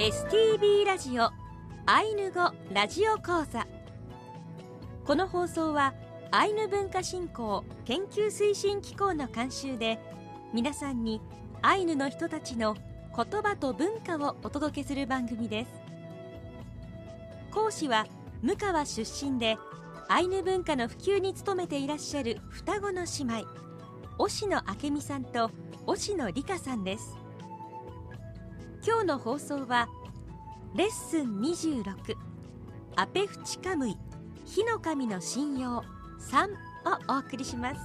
STB ラジオアイヌ語ラジオ講座。この放送はアイヌ文化振興研究推進機構の監修で、皆さんにアイヌの人たちの言葉と文化をお届けする番組です。講師は向川出身でアイヌ文化の普及に努めていらっしゃる双子の姉妹、押野明美さんと押野理香さんです。今日の放送はレッスン26、アペフチカムイ火の神の神謡3をお送りします。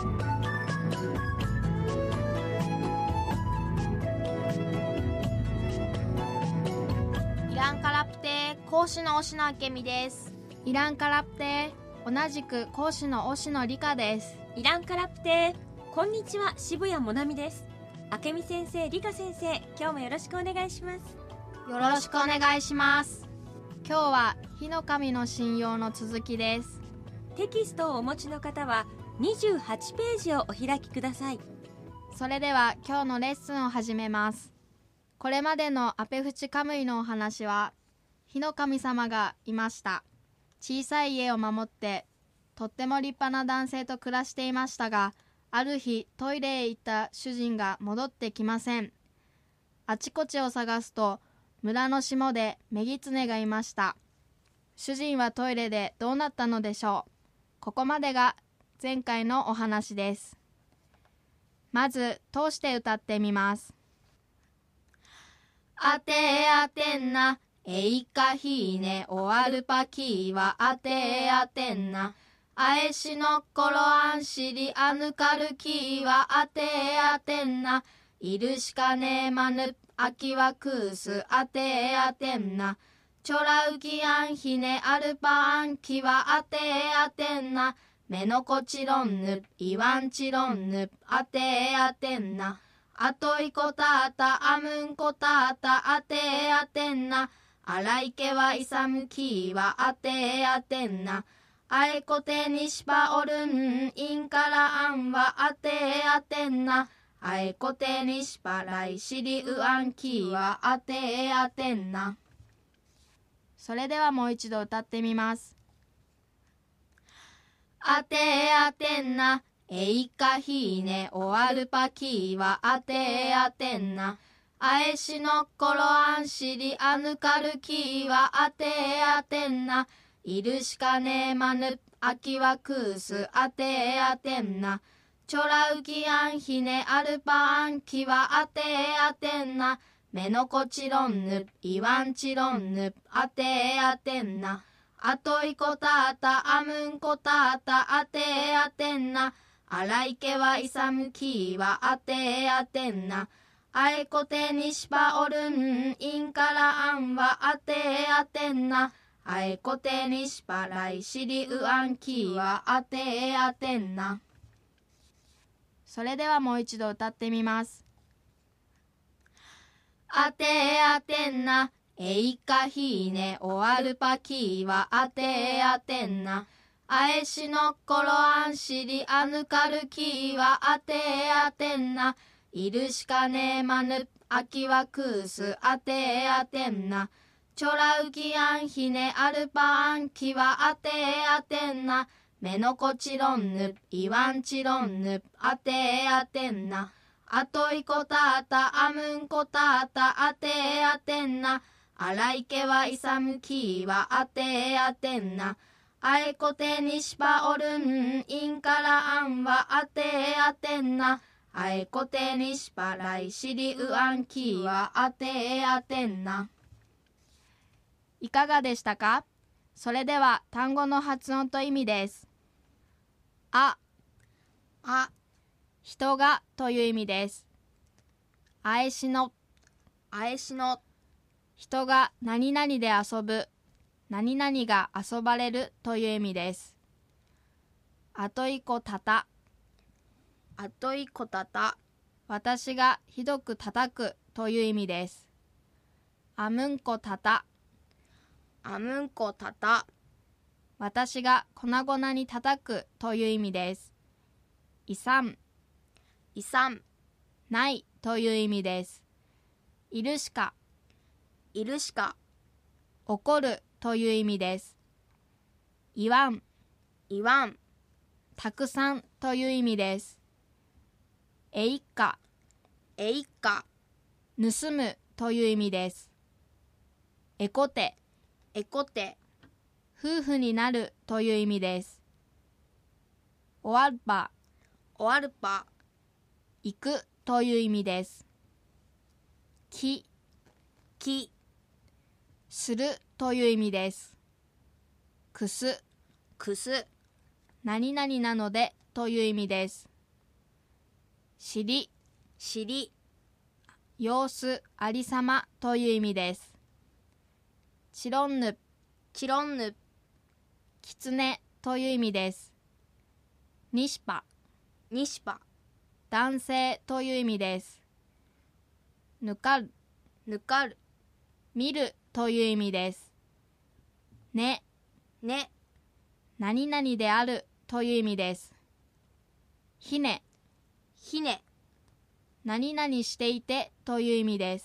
イランカラプテ講師の押野明美です。 イランカラプテ同じく講師の押野理香です。 イランカラプテこんにちは、渋谷もなみです。明美先生、理香先生、今日もよろしくお願いします。 よろしくお願いします。今日は火の神の神謡の続きです。 テキストをお持ちの方は28ページをお開きください。 それでは今日のレッスンを始めます。これまでのアペフチカムイのお話は、火の神様がいました。小さい家を守ってとっても立派な男性と暮らしていましたが、ある日トイレへ行った主人が戻ってきません。あちこちを探すと村の下でメギツネがいました。主人はトイレでどうなったのでしょう。ここまでが前回のお話です。まず通して歌ってみます。 あてあてんなえいかひねおわるぱきはあてあてんなあえしのころあんしりあぬかるきはあてあてんないるしかねえまぬあきはくーすあてあてんなちょらうきあんひねあるぱあんきはあてあてんなめのこちろんぬいわんちろんぬあてあてんなあといこたあたあむんこたあたあてあてんなあらいけはいさむきはあてあてんなあえこてにしぱおるんいんからあんはあてあてんなあえこてにしぱらいしりうあんきはあてあてんな。 それではもう一度歌ってみます。 あてあてんなえいかひねおわるぱきはあてあてんなあえしのころあんしりあぬかるきはあてあてんないるしかねえまぬあきはくーすあてあてんなちょらうきあんひねあるぱあんきはあてあてんなめのこちろんぬいわんちろんぬあてあてんなあといこたあたあむんこたあたあてあてんなあらいけはいさむきはあてあてんなあえこてにしぱおるんいんからあんはあてあてんなあえこてにしぱらいしりうあんきはあてあてんな。 それではもう一度歌ってみます。 あてあてんなえいかひねおわるぱきはあてあてんなあえしのころあんしりあぬかるきはあてあてんないるしかねえまぬあきはくーすあてあてんなちょらうきあんひねあるぱあんきはあてあてんなめのこちろんぬいわんちろんぬあてあてんなあといこたあたあむんこたあたあてあてんなあらいけはいさむきはあてあてんなあえこてにしぱおるんいんからあんはあてあてんなあえこてにしぱらいしりうあんきはあてあてんな。 いかがでしたか？それでは単語の発音と意味です。あ、人がという意味です。あえしの、人が何々で遊ぶ、何々が遊ばれるという意味です。あといこたた、私がひどく叩くという意味です。あむんこたた、私が粉々に叩くという意味です。いさん、ないという意味です。いるしか、 いるしか、 怒るという意味です。言わん、 言わん、 たくさんという意味です。えいか、 えいか、 盗むという意味です。えこて、 えこて、 夫婦になるという意味です。おわるぱ、 おわるぱ、 行くという意味です。き、 き、 するという意味です。くす、 くす、 何々なのでという意味です。しり、 しり、 様子、ありさまという意味です。ちろんぬ、 ちろんぬ、 きつねという意味です。にしぱ、 にしぱ、 男性という意味です。ぬかる、 ぬかる、 見るという意味です。ね、 ね、 何々であるという意味です。ひね、 ひね、 何々していてという意味です。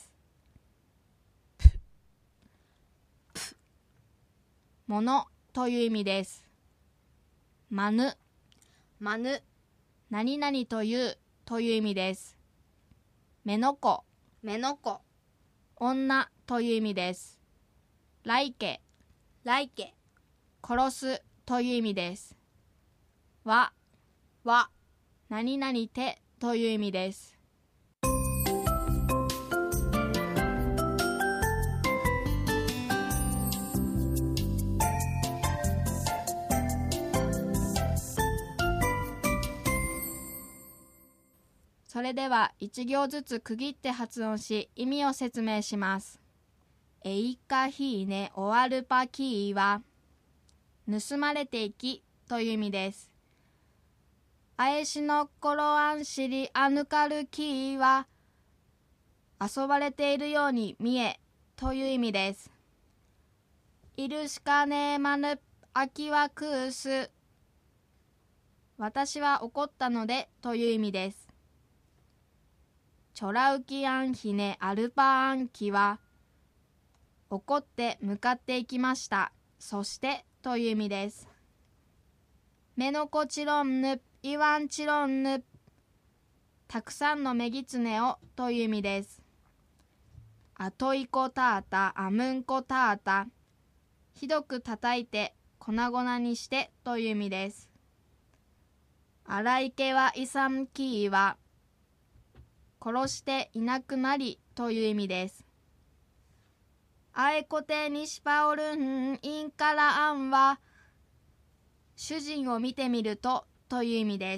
ものという意味です。まぬ、 まぬ、 何々というという意味です。めのこ、 めのこ、 女という意味です。来家、 来家、 殺すという意味です。わ、 わ、 何々てという意味です。それでは一行ずつ区切って発音し意味を説明します。えいかひいねおわるぱきーは盗まれていきという意味です。あえしのころあんしりあぬかるきーは遊ばれているように見えという意味です。いるしかねえまぬあきはくーす、私は怒ったのでという意味です。ちょらうきあんひねアルパアンキは怒って向かっていきました、そしてという意味です。めのこちろんぬ、いわんちろんぬ、たくさんのめぎつねをという意味です。あといこたーた、あむんこたーた、ひどく叩いて粉々にしてという意味です。あらいけはいさんきーは殺していなくなりという意味です。あえこてにしぱおるんインカラアンは主人を見てみるとという意味です。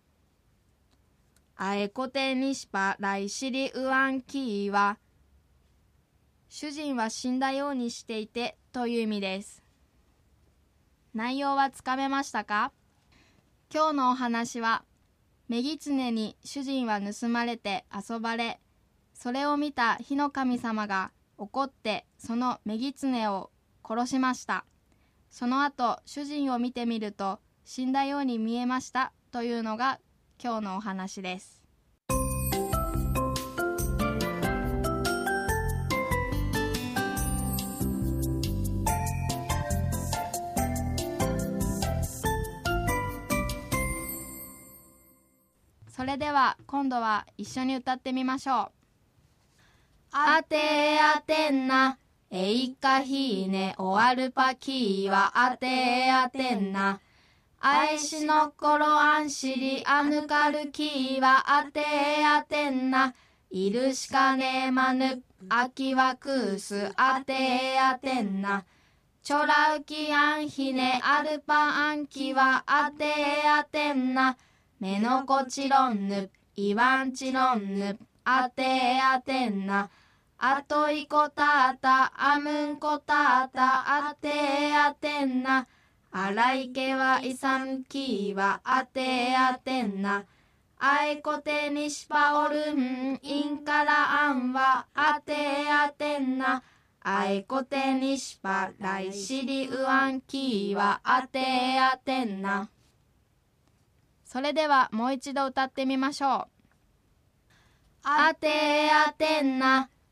あえこてにしぱ来しりうあんきーは主人は死んだようにしていてという意味です。内容はつかめましたか？今日のお話はめぎつねに主人は盗まれて遊ばれ、それを見た火の神様が怒ってそのめぎつねを殺しました。その後主人を見てみると死んだように見えましたというのが今日のお話です。それでは今度は一緒に歌ってみましょう。 あてあてんな、えいかひねおわるぱきーはあてあてんな、あえしのころあんしりあぬかるきーはあてあてんな、いるしかねえまぬあきはくーすあてあてんな、ちょらうきあんひねアルパアンキはあてあてんな、めのこちろんぬ、いわんちろんぬ、あてあてんな、あといこたーた、あむんこたーた、あてあてんな、あらいけはいさんきーはあてあてんな、あえこてにしぱおるん、いんからあんはあてあてんな、あえこてにしぱらいしりうあんきーはあてあてんな。 それではもう一度歌ってみましょう。 あてあてんな、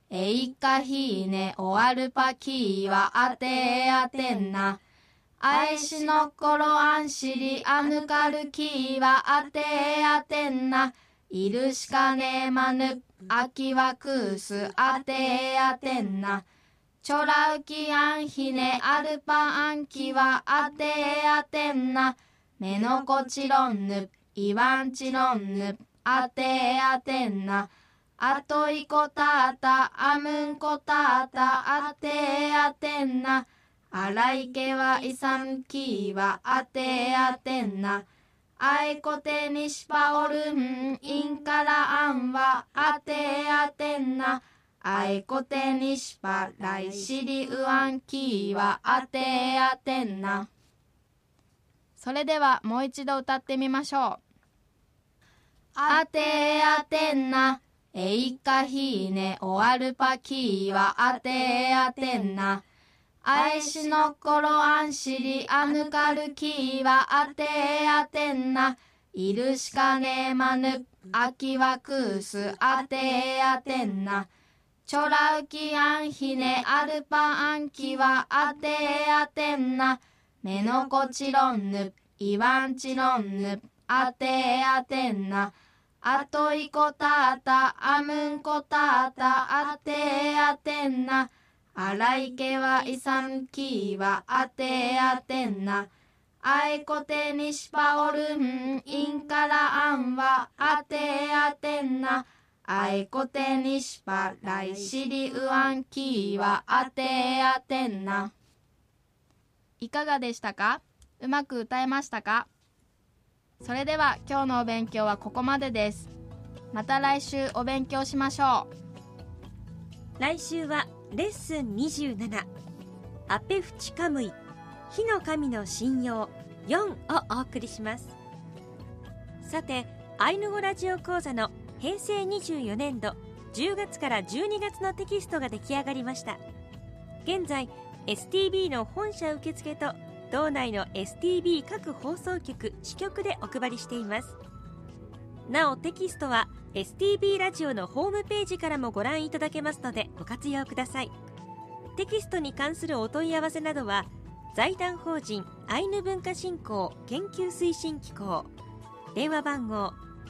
エイカヒーネオアルパキーはあてあてんな。あえしのころあんしりあぬかるきはあてあてんな。いるしかねまぬあきはくーすあてあてんな。ちょらうきあんひねアルパあんきはあてあてんな。めのこちろんぬいわんちろんぬあてあてんな。あといこたたあむんこたたあてあてんな。あらいけはいさんきはあてあてんな。あいこてにしぱおるんいんからあんはあてあてんな。あいこてにしぱらいしりうあんきはあてあてんな。 それではもう一度歌ってみましょう。 あてあてんな。えいかひねおアルパキーはあてあてんな。あえしのころあんしりあぬかるきはあてあてんな。いるしかねまぬあきはくーすあてあてんな。ちょらうきあんひねアルパあんきはあてあてんな。めのこちろんぬいわんちろんぬあてあてんな。あといこたたあむんこたたあてあてんな。あらいけはいさんきはあてあてんな。あいこてにしぱおるんいんからあんはあてあてんな。あいこてにしぱらいしりうあんきはあてあてんな。 いかがでしたか？うまく歌えましたか？それでは今日のお勉強はここまでです。また来週お勉強しましょう。来週はレッスン27アペフチカムイ火の神の信用4をお送りします。さて、アイヌ語ラジオ講座の平成24年度10月から12月のテキストが出来上がりました。現在 STB の本社受付と道内の STB 各放送局支局でお配りしています。なおテキストは STB ラジオのホームページからもご覧いただけますのでご活用ください。テキストに関するお問い合わせなどは財団法人アイヌ文化振興研究推進機構電話番号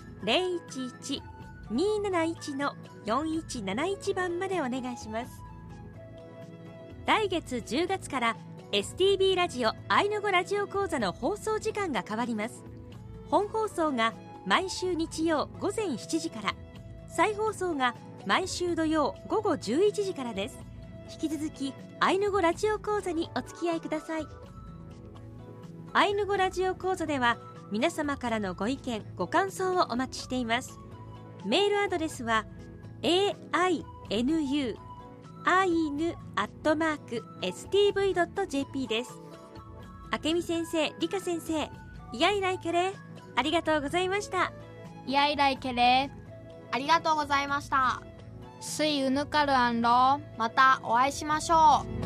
011-271-4171 番までお願いします。来月10月からSTB ラジオアイヌ語ラジオ講座の放送時間が変わります。本放送が毎週日曜午前7時から、再放送が毎週土曜午後11時からです。引き続きアイヌ語ラジオ講座にお付き合いください。アイヌ語ラジオ講座では皆様からのご意見ご感想をお待ちしています。メールアドレスは ainu@stv.jp です。明美先生、理香先生、イヤイライケレー、ありがとうございました。 う。イアイライケレありがとうございました。 スイウヌカルアンロー。 またお会いしましょう。